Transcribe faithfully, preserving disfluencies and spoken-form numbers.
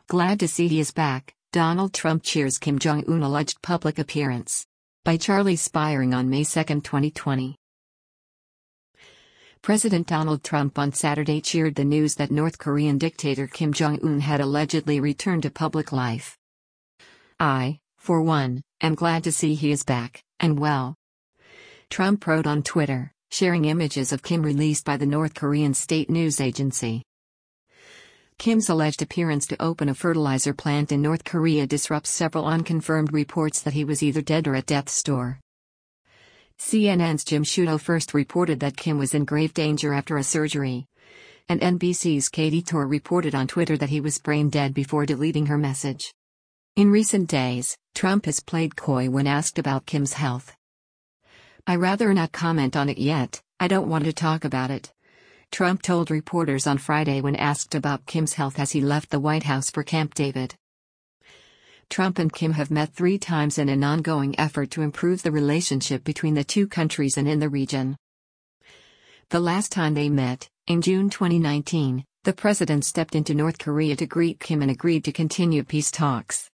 Glad to see he is back, Donald Trump cheers Kim Jong-un alleged public appearance. By Charlie Spiring on May second, twenty twenty. President Donald Trump on Saturday cheered the news that North Korean dictator Kim Jong-un had allegedly returned to public life. "I, for one, am glad to see he is back, and well," Trump wrote on Twitter, sharing images of Kim released by the North Korean state news agency. Kim's alleged appearance to open a fertilizer plant in North Korea disrupts several unconfirmed reports that he was either dead or at death's door. C N N's Jim Sciutto first reported that Kim was in grave danger after a surgery, and N B C's Katy Tur reported on Twitter that he was brain dead before deleting her message. In recent days, Trump has played coy when asked about Kim's health. "I rather not comment on it yet, I don't want to talk about it," Trump told reporters on Friday when asked about Kim's health as he left the White House for Camp David. Trump and Kim have met three times in an ongoing effort to improve the relationship between the two countries and in the region. The last time they met, in June twenty nineteen, the president stepped into North Korea to greet Kim and agreed to continue peace talks.